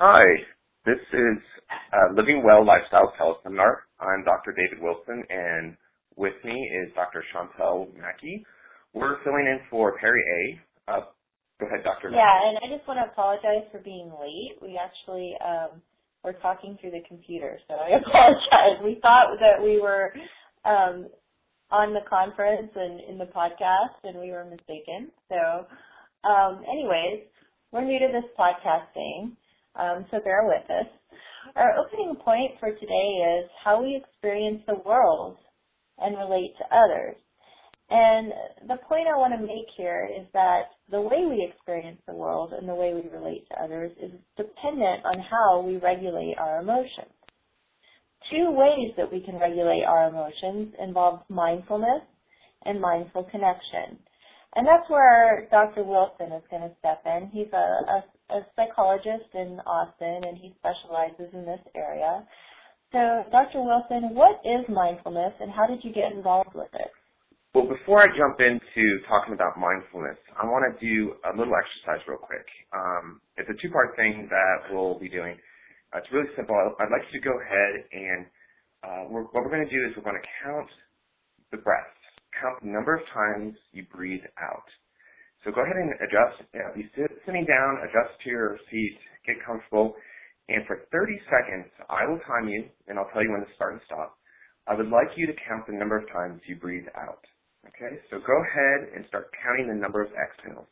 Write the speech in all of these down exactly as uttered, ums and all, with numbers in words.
Hi, this is uh, Living Well Lifestyle Teleseminar. I'm Doctor David Wilson, and with me is Doctor Chantel Mackey. We're filling in for Perry A. Uh, go ahead, Doctor Yeah, and I just want to apologize for being late. We actually um, were talking through the computer, so I apologize. We thought that we were um, on the conference and in the podcast, and we were mistaken. So um, anyways, we're new to this podcasting. Um, so bear with us. Our opening point for today is how we experience the world and relate to others. And the point I want to make here is that the way we experience the world and the way we relate to others is dependent on how we regulate our emotions. Two ways that we can regulate our emotions involve mindfulness and mindful connection. And that's where Doctor Wilson is going to step in. He's a, a, a psychologist in Austin, and he specializes in this area. So, Doctor Wilson, what is mindfulness, and how did you get involved with it? Well, before I jump into talking about mindfulness, I want to do a little exercise real quick. Um, it's a two-part thing that we'll be doing. Uh, it's really simple. I'd like you to go ahead and uh, we're, what we're going to do is we're going to count the breaths. Count the number of times you breathe out. So go ahead and adjust. You know, be sit, sitting down, adjust to your seat, get comfortable, and for thirty seconds, I will time you, and I'll tell you when to start and stop. I would like you to count the number of times you breathe out. Okay, so go ahead and start counting the number of exhales.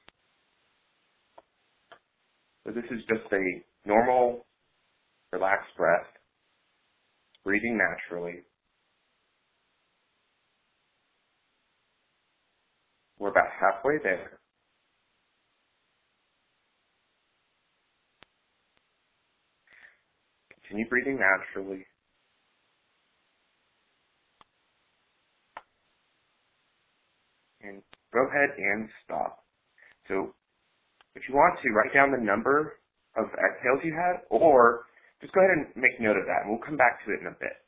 So this is just a normal, relaxed breath, breathing naturally. We're about halfway there. Continue breathing naturally. And go ahead and stop. So if you want to, write down the number of exhales you had, or just go ahead and make note of that, and we'll come back to it in a bit.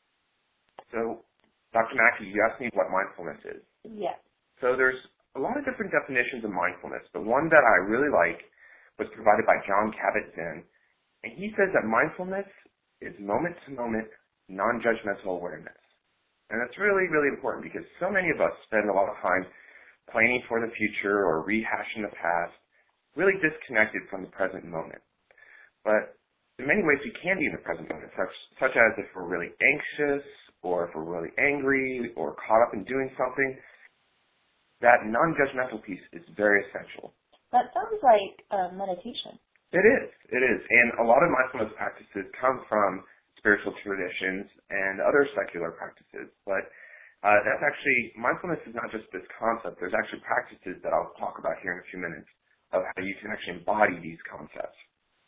So, Doctor Mackey, you asked me what mindfulness is. Yes. So there's a lot of different definitions of mindfulness, but one that I really like was provided by Jon Kabat-Zinn, and he says that mindfulness is moment-to-moment, non-judgmental awareness. And that's really, really important because so many of us spend a lot of time planning for the future or rehashing the past, really disconnected from the present moment. But in many ways we can be in the present moment, such, such as if we're really anxious or if we're really angry or caught up in doing something. That non-judgmental piece is very essential. That sounds like uh, meditation. It is. It is. And a lot of mindfulness practices come from spiritual traditions and other secular practices. But uh, that's actually, mindfulness is not just this concept. There's actually practices that I'll talk about here in a few minutes of how you can actually embody these concepts.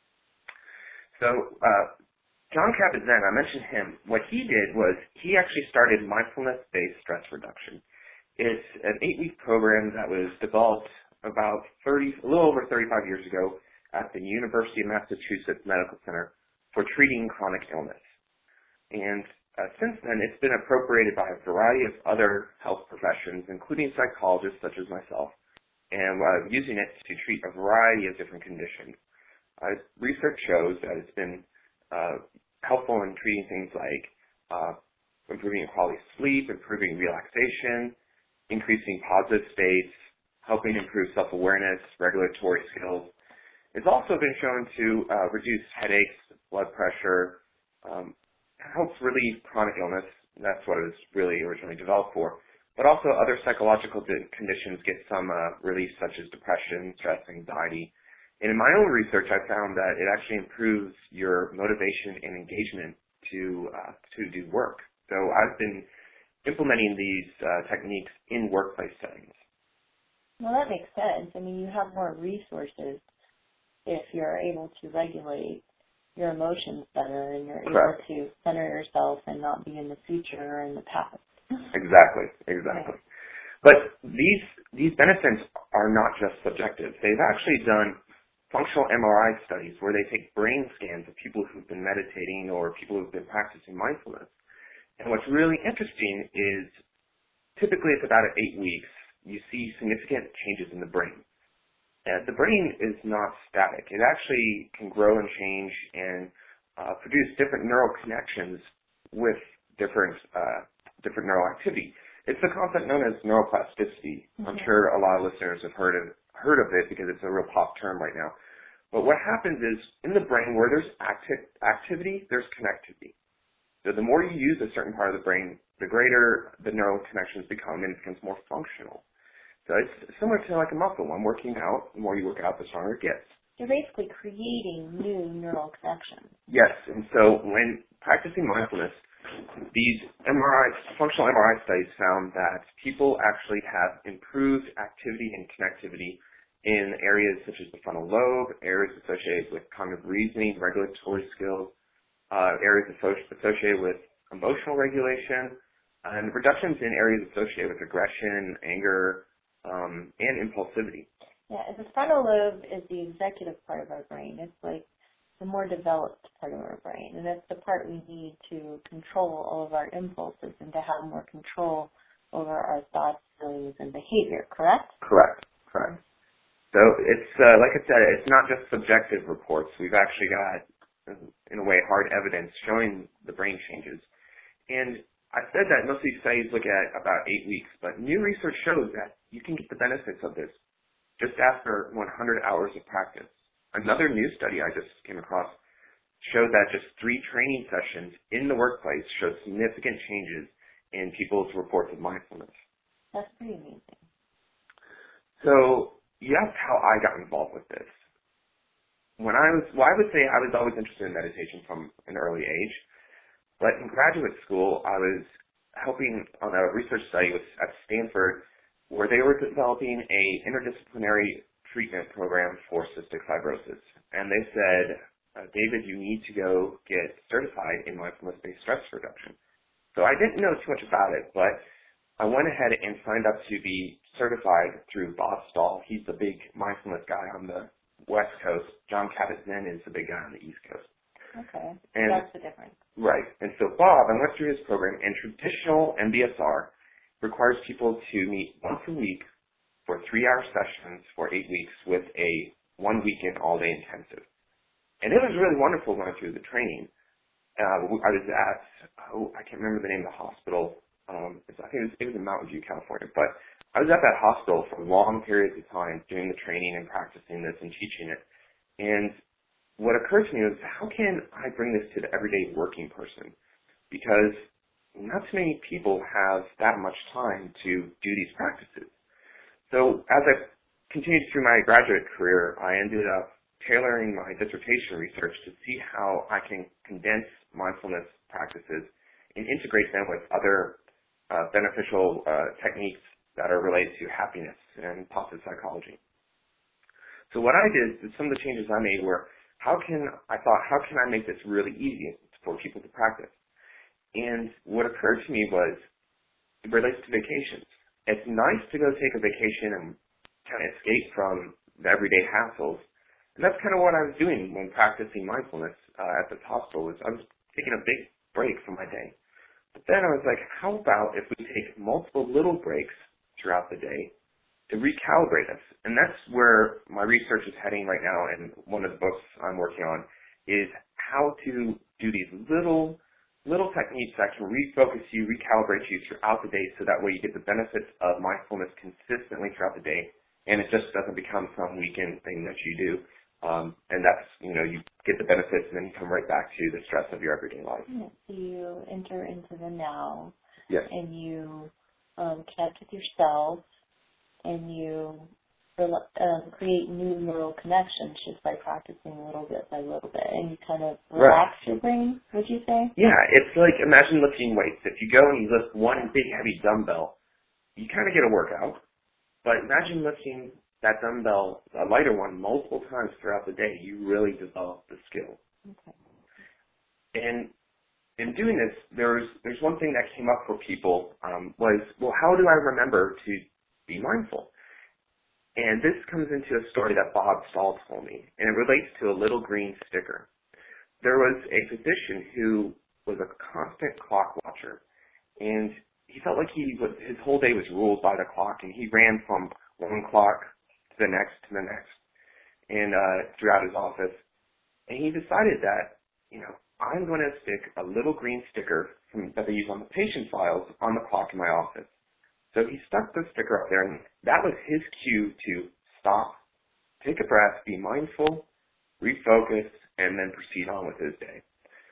So uh, Jon Kabat-Zinn, I mentioned him. What he did was he actually started mindfulness-based stress reduction. It's an eight-week program that was developed about thirty, a little over thirty-five years ago at the University of Massachusetts Medical Center for treating chronic illness. And uh, since then, it's been appropriated by a variety of other health professions, including psychologists such as myself, and uh, using it to treat a variety of different conditions. Uh, research shows that it's been uh, helpful in treating things like uh, improving quality of sleep, improving relaxation, increasing positive states, helping improve self-awareness, regulatory skills. It's also been shown to uh, reduce headaches, blood pressure, um, helps relieve chronic illness. That's what it was really originally developed for. But also other psychological conditions get some uh, relief, such as depression, stress, anxiety. And in my own research, I found that it actually improves your motivation and engagement to uh, to do work. So I've been implementing these uh, techniques in workplace settings. Well, that makes sense. I mean, you have more resources if you're able to regulate your emotions better and you're Correct. able to center yourself and not be in the future or in the past. Exactly, exactly. Right. But these these benefits are not just subjective. They've actually done functional M R I studies where they take brain scans of people who've been meditating or people who've been practicing mindfulness. And what's really interesting is typically it's about eight weeks, you see significant changes in the brain. And the brain is not static. It actually can grow and change and uh, produce different neural connections with different uh, different neural activity. It's a concept known as neuroplasticity. Mm-hmm. I'm sure a lot of listeners have heard of heard of it because it's a real pop term right now. But what happens is in the brain where there's acti- activity, there's connectivity. So the more you use a certain part of the brain, the greater the neural connections become and it becomes more functional. So it's similar to like a muscle. When working out, the more you work out, the stronger it gets. You're basically creating new neural connections. Yes, and so when practicing mindfulness, these M R I, functional M R I studies found that people actually have improved activity and connectivity in areas such as the frontal lobe, areas associated with cognitive reasoning, regulatory skills, uh, areas associated with emotional regulation, and reductions in areas associated with aggression, anger, um, and impulsivity. Yeah, the frontal lobe is the executive part of our brain. It's like the more developed part of our brain, and that's the part we need to control all of our impulses and to have more control over our thoughts, feelings, and behavior, correct? Correct, correct. So it's, uh, like I said, it's not just subjective reports. We've actually got, in a way, hard evidence showing the brain changes. And I said that most of these studies look at about eight weeks, but new research shows that you can get the benefits of this just after one hundred hours of practice. Another new study I just came across showed that just three training sessions in the workplace showed significant changes in people's reports of mindfulness. That's pretty amazing. So you asked how I got involved with this. When I was, well, I would say I was always interested in meditation from an early age, but in graduate school, I was helping on a research study with, at Stanford where they were developing a interdisciplinary treatment program for cystic fibrosis. And they said, uh, David, you need to go get certified in mindfulness-based stress reduction. So I didn't know too much about it, but I went ahead and signed up to be certified through Bob Stahl. He's the big mindfulness guy on the West Coast. John Kabat-Zinn is the big guy on the East Coast. Okay, and, that's the difference. Right. And so Bob, I went through his program, and traditional M B S R requires people to meet once a week for three-hour sessions for eight weeks with a one-weekend all-day intensive. And it was really wonderful going through the training. Uh, I was at, oh, I can't remember the name of the hospital. Um, I think it was, it was in Mountain View, California. But I was at that hospital for long periods of time doing the training and practicing this and teaching it. And what occurred to me was, how can I bring this to the everyday working person? Because not too many people have that much time to do these practices. So as I continued through my graduate career, I ended up tailoring my dissertation research to see how I can condense mindfulness practices and integrate them with other uh, beneficial uh, techniques that are related to happiness and positive psychology. So what I did, some of the changes I made were, how can, I thought, how can I make this really easy for people to practice? And what occurred to me was, it relates to vacations. It's nice to go take a vacation and kind of escape from the everyday hassles. And that's kind of what I was doing when practicing mindfulness uh, at this hospital. Was I was taking a big break from my day. But then I was like, how about if we take multiple little breaks throughout the day to recalibrate us? And that's where my research is heading right now, and one of the books I'm working on is how to do these little little techniques that can refocus you, recalibrate you throughout the day so that way you get the benefits of mindfulness consistently throughout the day, and it just doesn't become some weekend thing that you do. Um, and that's, you know, you get the benefits and then you come right back to the stress of your everyday life. Yeah, so you enter into the now. Yes. And you um, connect with yourself, and you um, create new neural connections just by practicing little bit by little bit, and you kind of relax right. your brain, would you say? Yeah, it's like, imagine lifting weights. If you go and you lift one big heavy dumbbell, you kind of get a workout, but imagine lifting that dumbbell, a lighter one, multiple times throughout the day. You really develop the skill. Okay. And in doing this, there's there's one thing that came up for people um, was, well, how do I remember to be mindful? And this comes into a story that Bob Stahl told me, and it relates to a little green sticker. There was a physician who was a constant clock watcher, and he felt like he was, his whole day was ruled by the clock, and he ran from one clock to the next to the next, and uh, throughout his office. And he decided that, you know, I'm going to stick a little green sticker from, that they use on the patient files on the clock in my office. So he stuck the sticker up there, and that was his cue to stop, take a breath, be mindful, refocus, and then proceed on with his day.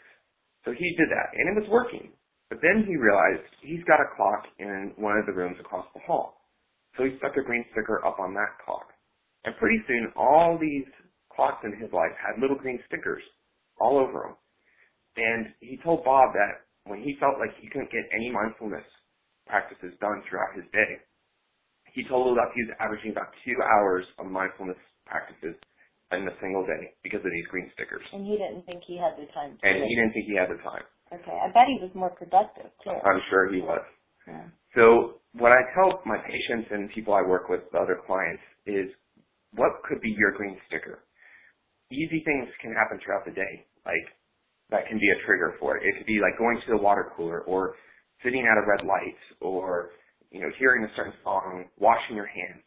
So he did that, and it was working. But then he realized he's got a clock in one of the rooms across the hall. So he stuck a green sticker up on that clock. And pretty soon, all these clocks in his life had little green stickers all over them. And he told Bob that when he felt like he couldn't get any mindfulness practices done throughout his day, he totaled up he was averaging about two hours of mindfulness practices in a single day because of these green stickers. And he didn't think he had the time to And do he it. didn't think he had the time. Okay, I bet he was more productive, too. I'm sure he was. Yeah. So what I tell my patients and people I work with, the other clients, is what could be your green sticker? Easy things can happen throughout the day, like that can be a trigger for it. It could be like going to the water cooler or sitting at a red light or, you know, hearing a certain song, washing your hands.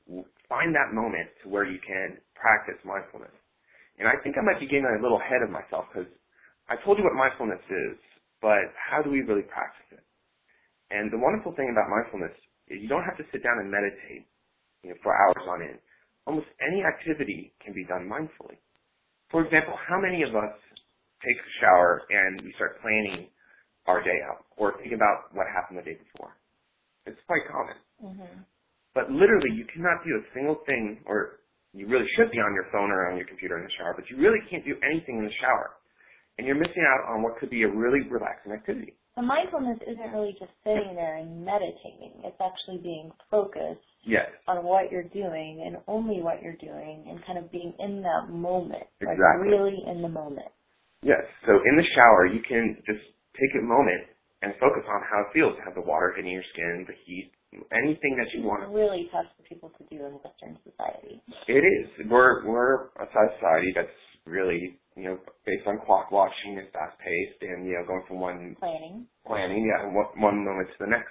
Find that moment to where you can practice mindfulness. And I think I might be getting a little ahead of myself because I told you what mindfulness is, but how do we really practice it? And the wonderful thing about mindfulness is you don't have to sit down and meditate, you know, for hours on end. Almost any activity can be done mindfully. For example, how many of us take a shower and we start planning our day out or think about what happened the day before? It's quite common. Mm-hmm. But literally, you cannot do a single thing, or you really should be on your phone or on your computer in the shower, but you really can't do anything in the shower. And you're missing out on what could be a really relaxing activity. The mindfulness isn't really just sitting there and meditating. It's actually being focused Yes. on what you're doing and only what you're doing and kind of being in that moment. Exactly. Like really in the moment. Yes. So in the shower, you can just take a moment and focus on how it feels to have the water hitting your skin, the heat, anything that you want. It's really tough for people to do in Western society. It is. We're we're a society that's really, you know, based on clock watching and fast paced and, you know, going from one Planning. planning, yeah, one, one moment to the next.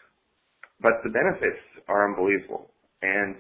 But the benefits are unbelievable. And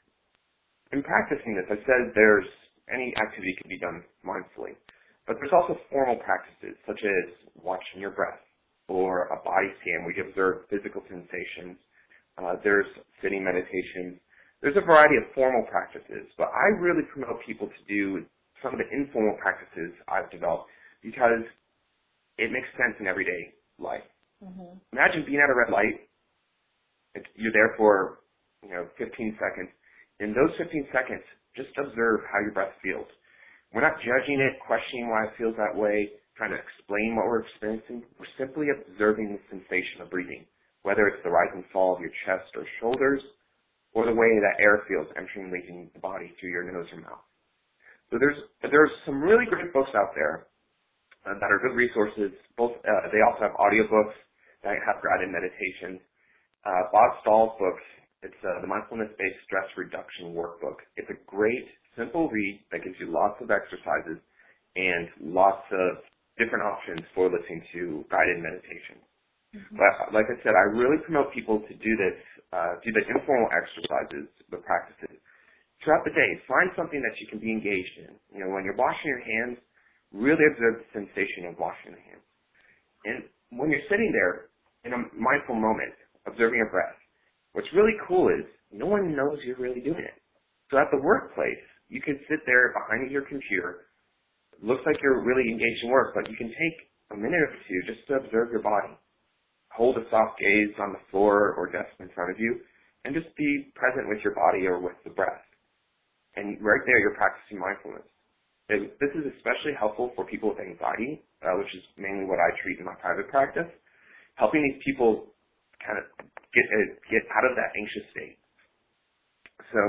in practicing this, I said there's any activity can be done mindfully. But there's also formal practices, such as watching your breath or a body scan where you observe physical sensations. Uh, there's sitting meditation. There's a variety of formal practices, but I really promote people to do some of the informal practices I've developed because it makes sense in everyday life. Mm-hmm. Imagine being at a red light. It's, you're there for, you know, fifteen seconds. In those fifteen seconds, just observe how your breath feels. We're not judging it, questioning why it feels that way, trying to explain what we're experiencing. We're simply observing the sensation of breathing, whether it's the rise and fall of your chest or shoulders, or the way that air feels entering and leaving the body through your nose or mouth. So there's there's some really great books out there uh, that are good resources. Both uh, they also have audiobooks that have guided meditations. Uh, Bob Stahl's book, it's uh, the Mindfulness-Based Stress Reduction Workbook. It's a great, simple read that gives you lots of exercises and lots of different options for listening to guided meditation. Mm-hmm. But like I said, I really promote people to do this, uh, do the informal exercises, the practices. Throughout the day, find something that you can be engaged in. You know, when you're washing your hands, really observe the sensation of washing the hands. And when you're sitting there in a mindful moment, observing your breath, what's really cool is no one knows you're really doing it. So at the workplace, you can sit there behind your computer. It looks like you're really engaged in work, but you can take a minute or two just to observe your body. Hold a soft gaze on the floor or desk in front of you, and just be present with your body or with the breath. And right there, you're practicing mindfulness. This is especially helpful for people with anxiety, uh, which is mainly what I treat in my private practice, helping these people kind of get uh, get out of that anxious state. So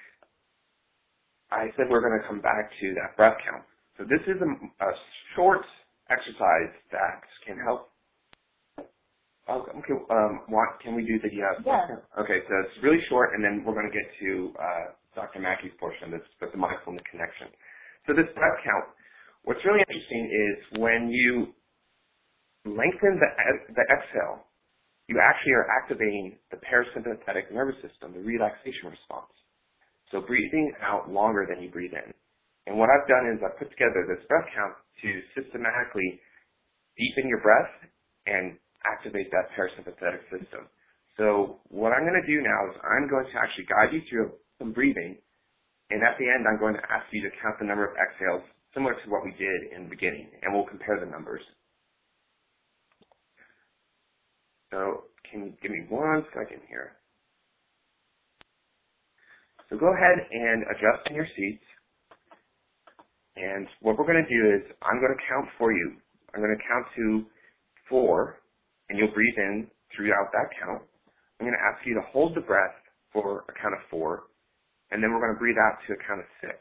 I said we're going to come back to that breath count. So this is a, a short exercise that can help. Oh, okay, um, what, can we do the uh, breath count? Okay, so it's really short, and then we're going to get to uh, Doctor Mackey's portion, that's the mindfulness connection. So this breath count, what's really interesting is when you lengthen the, the exhale, you actually are activating the parasympathetic nervous system, the relaxation response. So breathing out longer than you breathe in. And what I've done is I've put together this breath count to systematically deepen your breath and activate that parasympathetic system. So what I'm going to do now is I'm going to actually guide you through some breathing, and at the end I'm going to ask you to count the number of exhales similar to what we did in the beginning, and we'll compare the numbers. So can you give me one second here? So go ahead and adjust in your seats. And what we're going to do is I'm going to count for you. I'm going to count to four, and you'll breathe in throughout that count. I'm going to ask you to hold the breath for a count of four, and then we're going to breathe out to a count of six.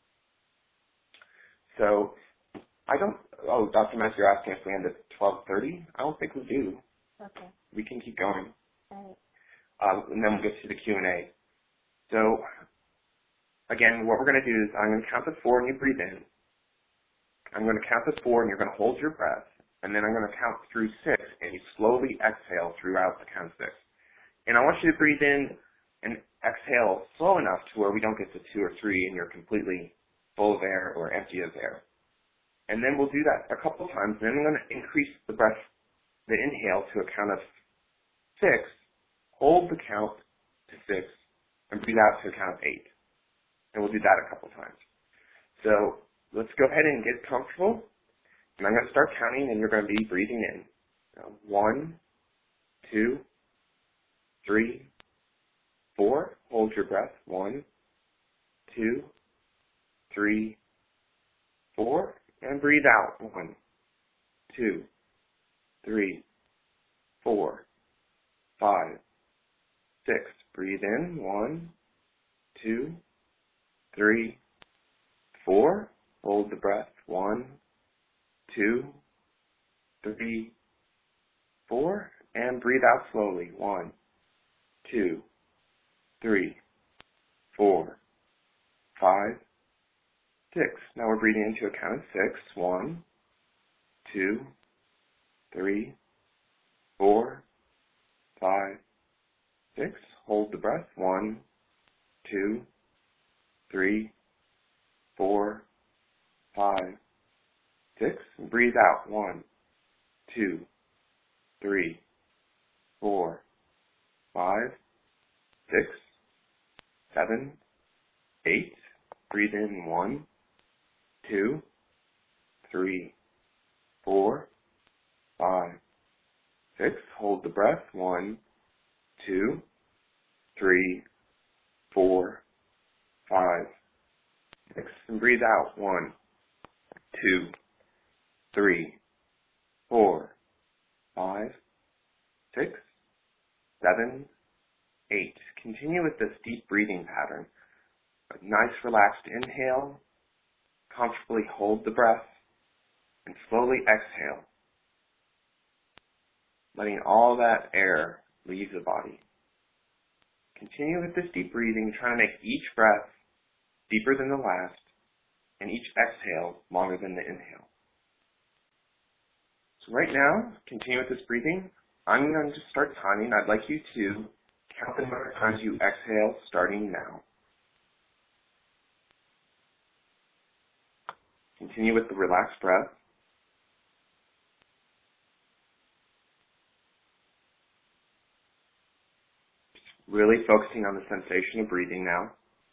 So I don't, oh, Doctor Mack, you're asking if we end at twelve thirty? I don't think we do. Okay. We can keep going. All right. Um, and then we'll get to the Q and A. So again, what we're going to do is I'm going to count to four and you breathe in. I'm going to count to four and you're going to hold your breath. And then I'm going to count through six and you slowly exhale throughout the count of six. And I want you to breathe in and exhale slow enough to where we don't get to two or three and you're completely full of air or empty of air. And then we'll do that a couple of times. And then I'm going to increase the breath, the inhale to a count of six, hold the count to six, and breathe out to a count of eight. And we'll do that a couple of times. So let's go ahead and get comfortable. And I'm going to start counting, and you're going to be breathing in. So one, two, three, four. Hold your breath. One, two, three, four. And breathe out. One, two, three, four, five, six. Breathe in. One, two, three, four. Hold the breath. One, two, three, four. And breathe out slowly. One, two, three, four, five, six. Now we're breathing into a count of six. One, two, three, four, five, six. Hold the breath. One, two, three, four, five, six. Breathe out. One, two, three, four, five, six, seven, eight. Breathe in. One, two, three, four, five, six. Hold the breath. One, two, three, four, five, six. And breathe out. One, two, three, four, five, six, seven, eight. Continue with this deep breathing pattern. A nice relaxed inhale, comfortably hold the breath, and slowly exhale, letting all that air leave the body. Continue with this deep breathing, trying to make each breath deeper than the last, and each exhale longer than the inhale. So right now, continue with this breathing. I'm going to start timing. I'd like you to count the number of times you exhale starting now. Continue with the relaxed breath. Just really focusing on the sensation of breathing now.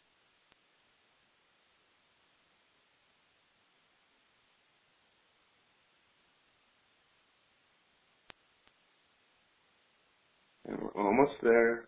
And we're almost there.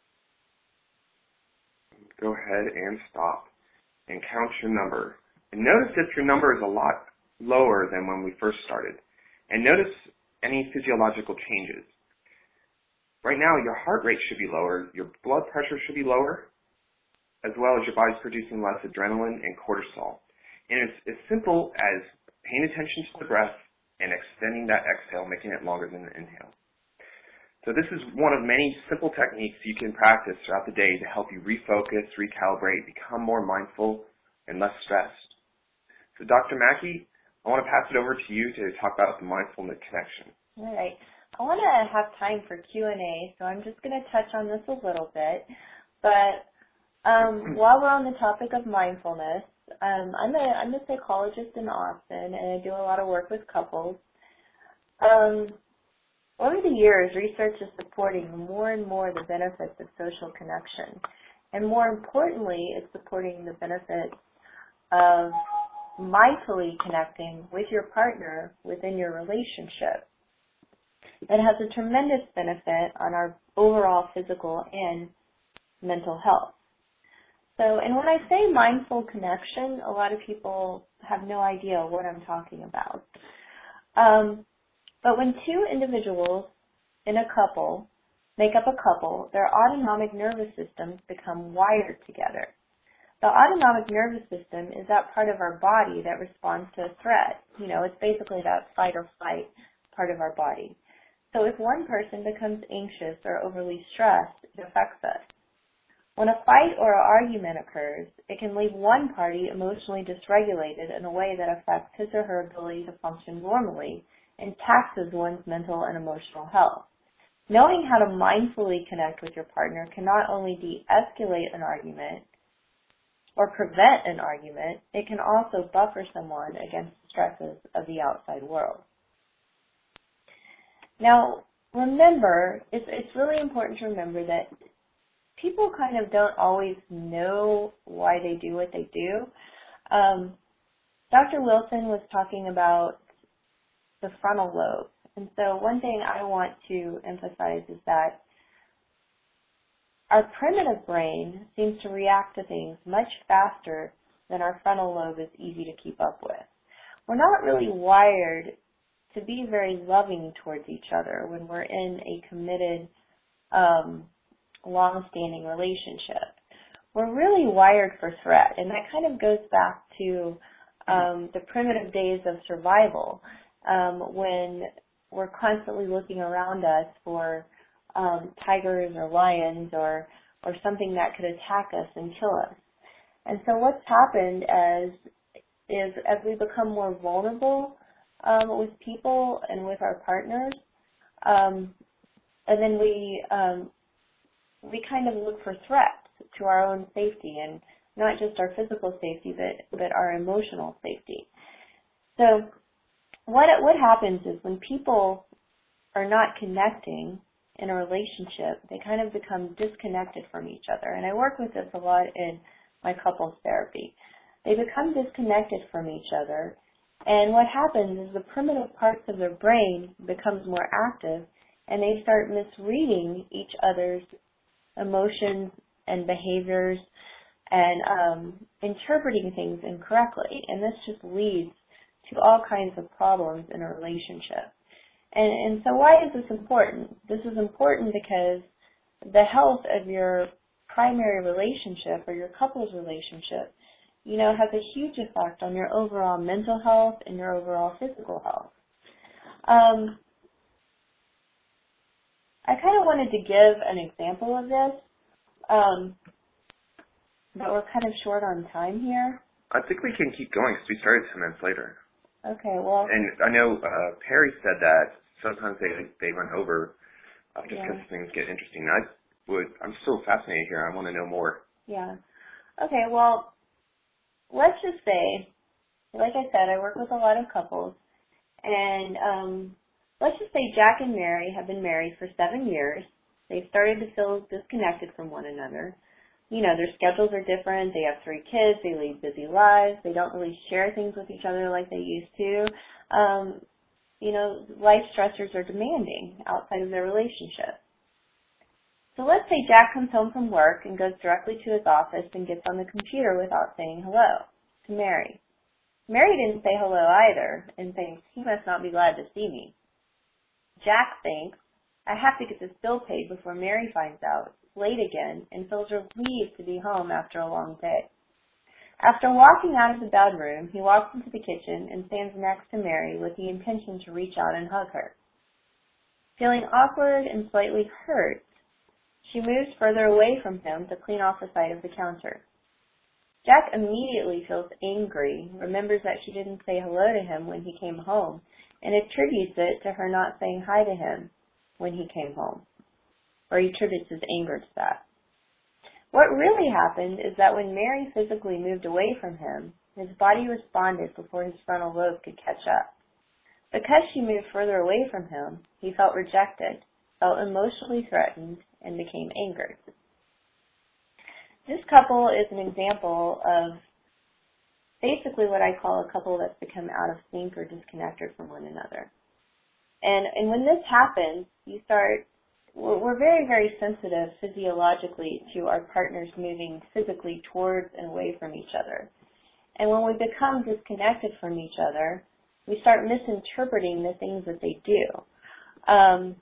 Go ahead and stop and count your number. And notice if your number is a lot lower than when we first started. And notice any physiological changes. Right now, your heart rate should be lower, your blood pressure should be lower, as well as your body's producing less adrenaline and cortisol. And it's as simple as paying attention to the breath and extending that exhale, making it longer than the inhale. So this is one of many simple techniques you can practice throughout the day to help you refocus, recalibrate, become more mindful, and less stressed. So Doctor Mackey, I want to pass it over to you to talk about the mindfulness connection. All right. I want to have time for Q and A, so I'm just going to touch on this a little bit. But Um, while we're on the topic of mindfulness, um, I'm a I'm a psychologist in Austin, and I do a lot of work with couples. Um, over the years, research is supporting more and more the benefits of social connection, and more importantly, it's supporting the benefits of mindfully connecting with your partner within your relationship. It has a tremendous benefit on our overall physical and mental health. So, and when I say mindful connection, a lot of people have no idea what I'm talking about. Um, but when two individuals in a couple make up a couple, their autonomic nervous systems become wired together. The autonomic nervous system is that part of our body that responds to a threat. You know, it's basically that fight or flight part of our body. So if one person becomes anxious or overly stressed, it affects us. When a fight or an argument occurs, it can leave one party emotionally dysregulated in a way that affects his or her ability to function normally and taxes one's mental and emotional health. Knowing how to mindfully connect with your partner can not only de-escalate an argument or prevent an argument, it can also buffer someone against the stresses of the outside world. Now, remember, it's, it's really important to remember that people kind of don't always know why they do what they do. Um, Doctor Wilson was talking about the frontal lobe. And so one thing I want to emphasize is that our primitive brain seems to react to things much faster than our frontal lobe is easy to keep up with. We're not really wired to be very loving towards each other when we're in a committed, um, long-standing relationship. We're really wired for threat, and that kind of goes back to um, the primitive days of survival, um, when we're constantly looking around us for um, tigers or lions or or something that could attack us and kill us. And so what's happened as is as we become more vulnerable um, with people and with our partners, um, and then we um, we kind of look for threats to our own safety, and not just our physical safety, but, but our emotional safety. So what what happens is when people are not connecting in a relationship, they kind of become disconnected from each other. And I work with this a lot in my couples therapy. They become disconnected from each other, and what happens is the primitive parts of their brain becomes more active, and they start misreading each other's emotions and behaviors and um, interpreting things incorrectly. And this just leads to all kinds of problems in a relationship. And, and so why is this important? This is important because the health of your primary relationship or your couple's relationship, you know, has a huge effect on your overall mental health and your overall physical health. Um, I kind of wanted to give an example of this, um, but we're kind of short on time here. I think we can keep going because we started ten minutes later. Okay, well. And I know uh, Perry said that sometimes they they run over uh, just because yeah. things get interesting. I would, I'm still fascinated here. I want to know more. Yeah. Okay, well, let's just say, like I said, I work with a lot of couples, and um, let's just say Jack and Mary have been married for seven years. They've started to feel disconnected from one another. You know, their schedules are different. They have three kids. They lead busy lives. They don't really share things with each other like they used to. Um, you know, life stressors are demanding outside of their relationship. So let's say Jack comes home from work and goes directly to his office and gets on the computer without saying hello to Mary. Mary didn't say hello either and thinks, he must not be glad to see me. Jack thinks, I have to get this bill paid before Mary finds out. It's late again, and feels relieved to be home after a long day. After walking out of the bedroom, he walks into the kitchen and stands next to Mary with the intention to reach out and hug her. Feeling awkward and slightly hurt, she moves further away from him to clean off the side of the counter. Jack immediately feels angry, remembers that she didn't say hello to him when he came home, and attributes it to her not saying hi to him when he came home, or he attributes his anger to that. What really happened is that when Mary physically moved away from him, his body responded before his frontal lobe could catch up. Because she moved further away from him, he felt rejected, felt emotionally threatened, and became angered. This couple is an example of basically what I call a couple that's become out of sync or disconnected from one another. And and when this happens, you start, we're, we're very, very sensitive physiologically to our partners moving physically towards and away from each other. And when we become disconnected from each other, we start misinterpreting the things that they do. Um,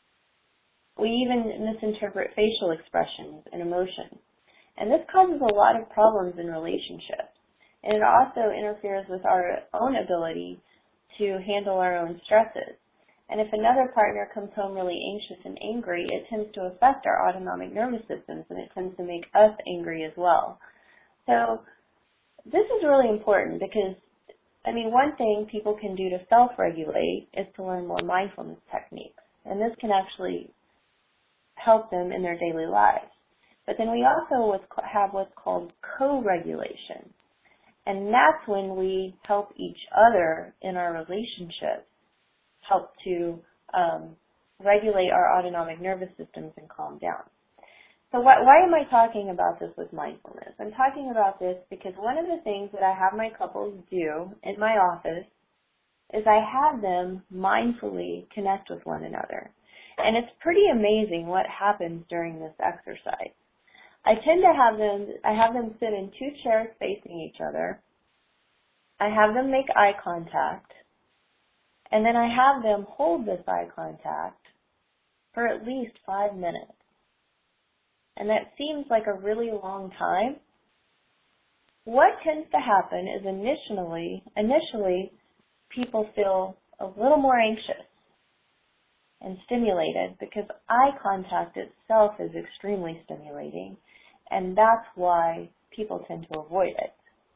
we even misinterpret facial expressions and emotions. And this causes a lot of problems in relationships. And it also interferes with our own ability to handle our own stresses. And if another partner comes home really anxious and angry, it tends to affect our autonomic nervous systems, and it tends to make us angry as well. So this is really important because, I mean, one thing people can do to self-regulate is to learn more mindfulness techniques. And this can actually help them in their daily lives. But then we also have what's called co-regulation. And that's when we help each other in our relationships, help to um, regulate our autonomic nervous systems and calm down. So why, why am I talking about this with mindfulness? I'm talking about this because one of the things that I have my couples do in my office is I have them mindfully connect with one another. And it's pretty amazing what happens during this exercise. I tend to have them, I have them sit in two chairs facing each other. I have them make eye contact. And then I have them hold this eye contact for at least five minutes. And that seems like a really long time. What tends to happen is initially, initially people feel a little more anxious and stimulated because eye contact itself is extremely stimulating, and that's why people tend to avoid it.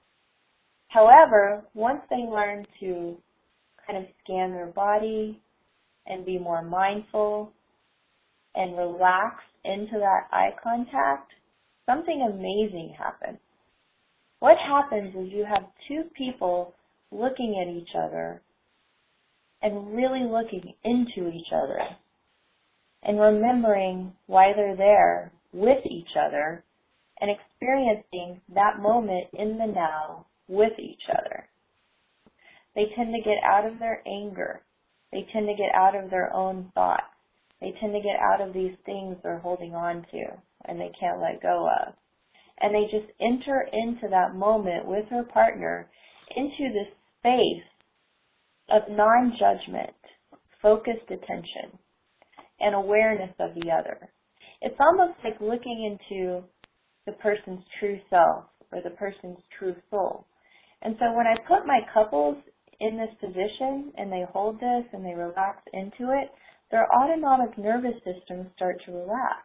However, once they learn to kind of scan their body and be more mindful and relax into that eye contact, something amazing happens. What happens is you have two people looking at each other and really looking into each other and remembering why they're there with each other and experiencing that moment in the now with each other. They tend to get out of their anger. They tend to get out of their own thoughts. They tend to get out of these things they're holding on to and they can't let go of. And they just enter into that moment with their partner into this space of non-judgment, focused attention, and awareness of the other. It's almost like looking into the person's true self or the person's true soul. And so when I put my couples in this position and they hold this and they relax into it, their autonomic nervous systems start to relax.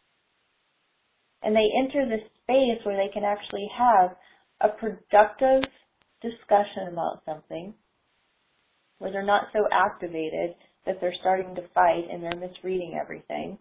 And they enter this space where they can actually have a productive discussion about something, where they're not so activated that they're starting to fight and they're misreading everything.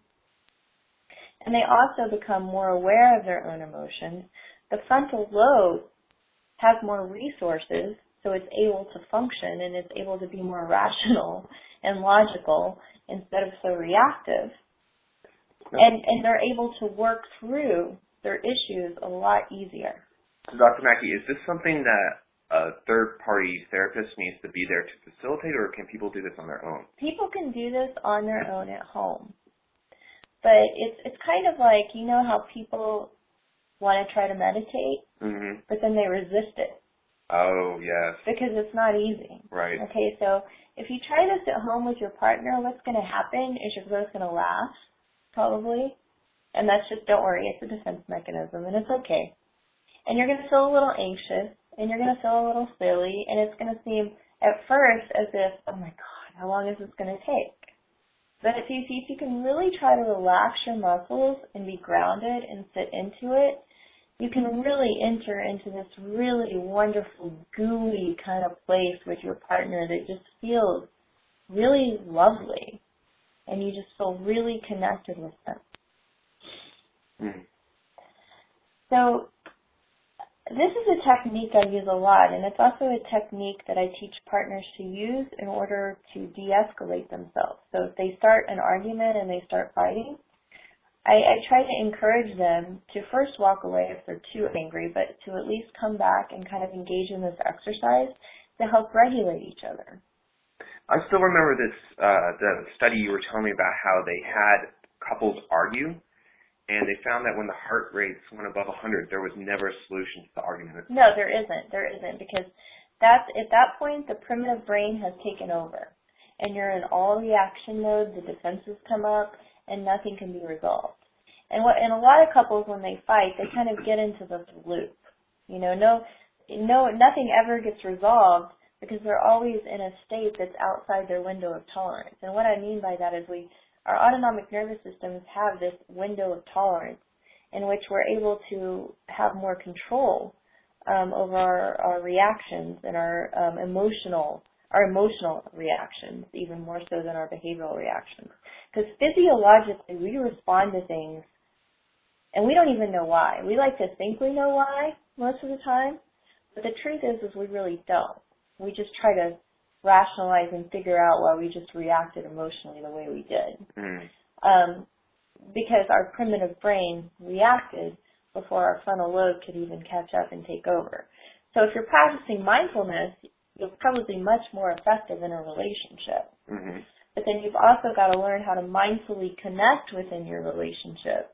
And they also become more aware of their own emotions. The frontal lobe has more resources, so it's able to function and it's able to be more rational and logical instead of so reactive. And, and they're able to work through their issues a lot easier. So Doctor Mackey, is this something that a third-party therapist needs to be there to facilitate, or can people do this on their own? People can do this on their own at home. But it's it's kind of like, you know how people want to try to meditate, mm-hmm. but then they resist it. Oh, yes. Because it's not easy. Right. Okay, so if you try this at home with your partner, what's going to happen is you're both going to laugh, probably. And that's just, don't worry, it's a defense mechanism, and it's okay. And you're going to feel a little anxious, and you're going to feel a little silly, and it's going to seem at first as if, oh my God, how long is this going to take? But if you, if you can really try to relax your muscles and be grounded and sit into it, you can really enter into this really wonderful, gooey kind of place with your partner that just feels really lovely, and you just feel really connected with them. Mm. So this is a technique I use a lot, and it's also a technique that I teach partners to use in order to de-escalate themselves. So if they start an argument and they start fighting, I, I try to encourage them to first walk away if they're too angry, but to at least come back and kind of engage in this exercise to help regulate each other. I still remember this, uh, the study you were telling me about how they had couples argue, and they found that when the heart rates went above one hundred, there was never a solution to the argument. No, there isn't. There isn't, because that's, at that point, the primitive brain has taken over, and you're in all reaction mode, the defenses come up, and nothing can be resolved. And what, and a lot of couples, when they fight, they kind of get into this loop. You know, no, no, nothing ever gets resolved because they're always in a state that's outside their window of tolerance. And what I mean by that is we, our autonomic nervous systems have this window of tolerance in which we're able to have more control um, over our, our reactions and our um, emotional, our emotional reactions, even more so than our behavioral reactions. Because physiologically, we respond to things, and we don't even know why. We like to think we know why most of the time, but the truth is, is we really don't. We just try to rationalize and figure out why we just reacted emotionally the way we did. Mm. Um, because our primitive brain reacted before our frontal lobe could even catch up and take over. So if you're practicing mindfulness, you're probably much more effective in a relationship. Mm-hmm. But then you've also got to learn how to mindfully connect within your relationship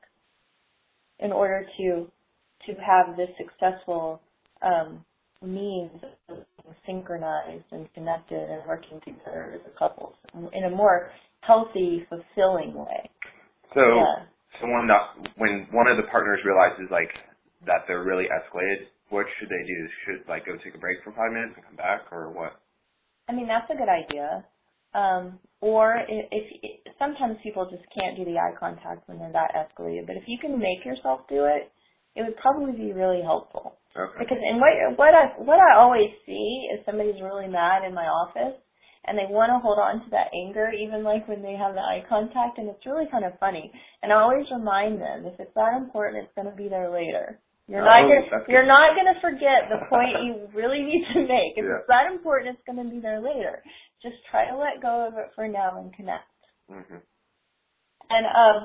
in order to to have this successful um, means of being synchronized and connected and working together as a couple in a more healthy, fulfilling way. So, yeah. so when, the, when one of the partners realizes like that they're really escalated, what should they do? Should like go take a break for five minutes and come back, or what? I mean, that's a good idea. Um, or if, if sometimes people just can't do the eye contact when they're that escalated, but if you can make yourself do it, it would probably be really helpful. Okay. Because and what what I what I always see is somebody's really mad in my office, and they want to hold on to that anger, even like when they have the eye contact, and it's really kind of funny. And I always remind them, if it's that important, it's going to be there later. You're oh, not gonna, you're not going to forget the point you really need to make. If yeah. it's that important, it's going to be there later. Just try to let go of it for now and connect. Mm-hmm. And um,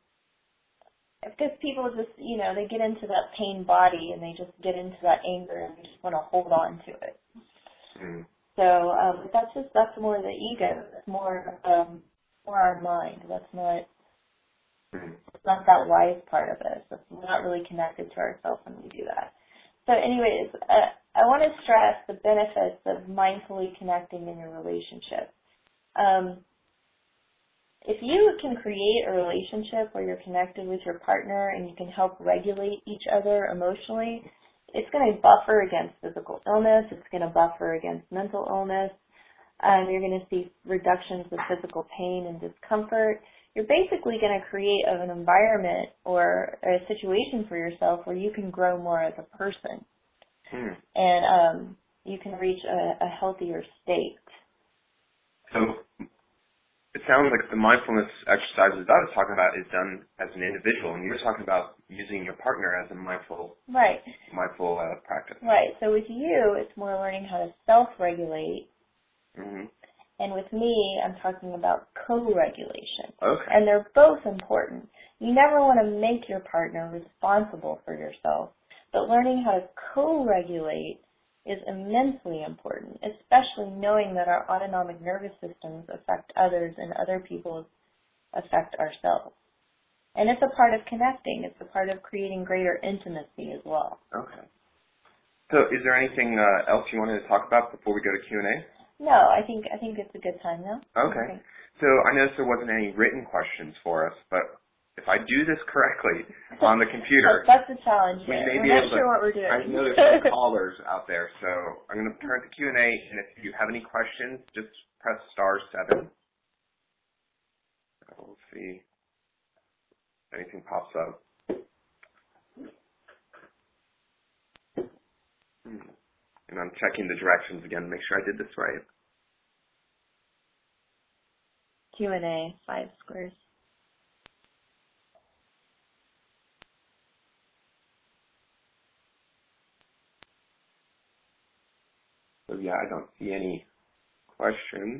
because people just, you know, they get into that pain body and they just get into that anger and they just want to hold on to it. Mm-hmm. So um, that's just that's more the ego. That's more um, more our mind. That's not. It's not that wise part of us. We're not really connected to ourselves when we do that. So anyways, uh, I want to stress the benefits of mindfully connecting in your relationship. Um, if you can create a relationship where you're connected with your partner and you can help regulate each other emotionally, it's going to buffer against physical illness. It's going to buffer against mental illness. Um, you're going to see reductions of physical pain and discomfort. You're basically going to create an environment or a situation for yourself where you can grow more as a person. Hmm. And um, you can reach a, a healthier state. So it sounds like the mindfulness exercises I was talking about is done as an individual, and you're talking about using your partner as a mindful, right. mindful uh, practice. Right. So with you, it's more learning how to self-regulate. Mm-hmm. And with me, I'm talking about co-regulation. Okay. And they're both important. You never want to make your partner responsible for yourself, but learning how to co-regulate is immensely important, especially knowing that our autonomic nervous systems affect others and other people affect ourselves. And it's a part of connecting. It's a part of creating greater intimacy as well. Okay. So is there anything uh, else you wanted to talk about before we go to Q and A? No, I think I think it's a good time now. Okay. So I noticed there wasn't any written questions for us, but if I do this correctly on the computer, that's the challenge. We may we're be not able sure to, what we're doing. I know there's some callers out there, so I'm going to turn to Q and A, and if you have any questions, just press star seven. We'll see if anything pops up. Hmm. And I'm checking the directions again to make sure I did this right. Q and A, five squares. So yeah, I don't see any questions.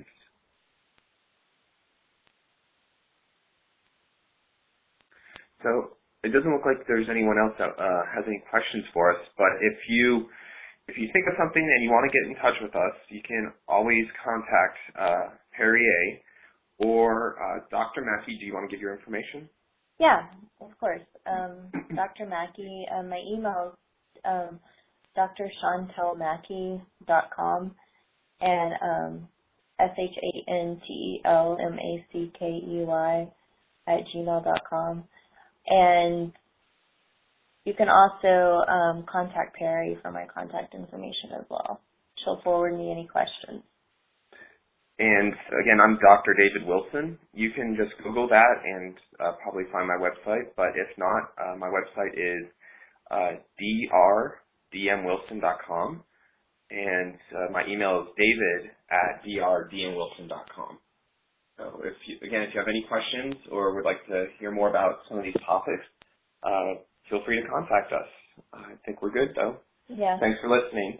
So it doesn't look like there's anyone else that uh, has any questions for us, but if you if you think of something and you want to get in touch with us, you can always contact uh, Perry A. or uh, Doctor Mackey. Do you want to give your information? Yeah, of course. Um, Doctor Mackey, uh, my email is um, d r chantel mackey dot com and um, S H A N T E L M A C K E Y at gmail dot com. And you can also um, contact Perry for my contact information as well. She'll forward me any questions. And again, I'm Doctor David Wilson. You can just Google that and uh, probably find my website. But if not, uh, my website is uh, d r d m wilson dot com, and uh, my email is david at d r d m wilson dot com. So if you, again, if you have any questions or would like to hear more about some of these topics, uh, feel free to contact us. I think we're good, though. Yeah. Thanks for listening.